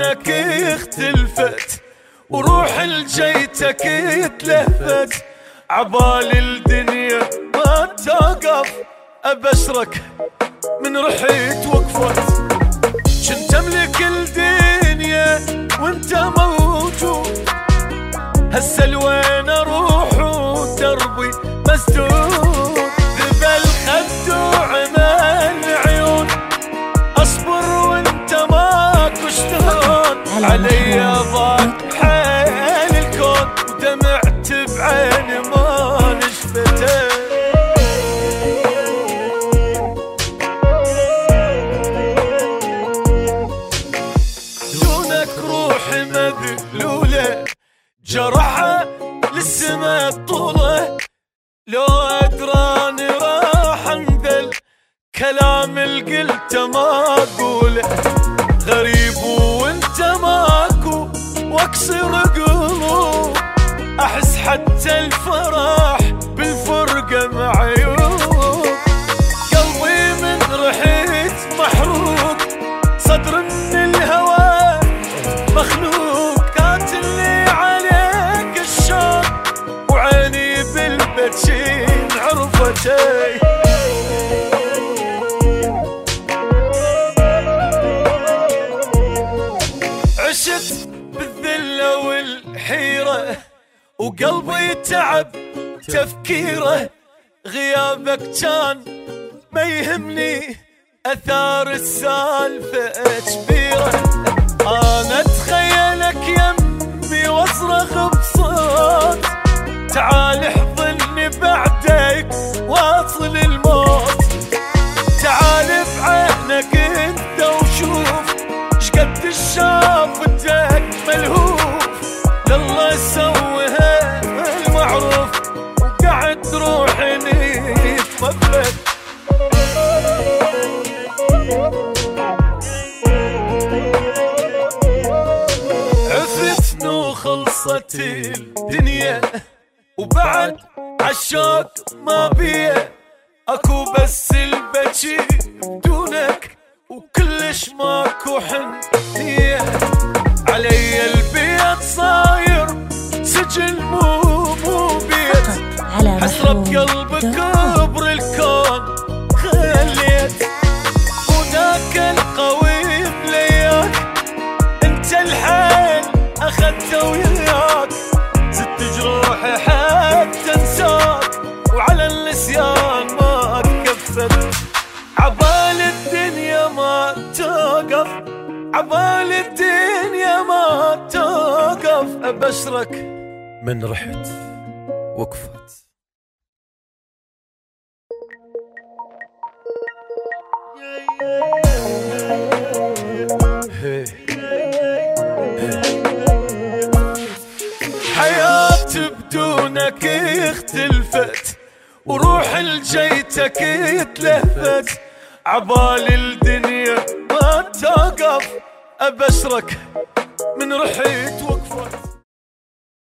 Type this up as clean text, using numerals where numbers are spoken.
بدونك اختلفت وروح الجيتك اتلهفت، عبالي الدنيا ما توقف ابشرك من رحت وقفت. كنت املك الدنيا وانت موجود، هسه لوين اروح ودربي مسدود. ذبى الخد وعمى العيون، اصبر وانت ماكو شلون، علي ضاق حال الكون ودمعت بعيني ما نشفته. دونك روحي مذلولة، جرحة للسما طولة، لو أدراني راح انذل كلام القلته ما أقوله. غريب وانت ماكو واكسر قلوب، احس حتى الفرح بالفرقة معيوب. قلبي من رحت محروق، صدر من الهوى مخلوق، قاتلني عليك الشوق وعيني بالبتشين عرفتي. عشت بالذلة والحيرة وقلبي تعب تفكيره، غيابك كان ما يهمني، اثار السالفة كبيرة. انا اتخيلك يمي واصرخ بصوت، تعال احضني بعدك واصل الموت. تعال بعينك انت وشوف شقد شافتك ملهوف، لله يسويها المعروف وقعد روحني تمثلت. عرفت انو خلصت الدنيا وبعد عالشوق ما بيه، اكو بس البكي بدونك وكلش ماكو حنية. علي البيت صاير سجن مو بيت، حسرة بقلبك كبر الكون خليت. وذاك القوي بلياك انت الحيل اخذته وياك، زدت جروحي حتى انساك وعلى النسيان ما تكفت. عبال الدنيا ما توقف، عبال الدنيا ما توقف ابشرك من رحت وقفت. حياتي بدونك اختلفت وروح الجيتك اتلهفت، عبالي الدنيا ما توقف ابشرك من رحت وقفت.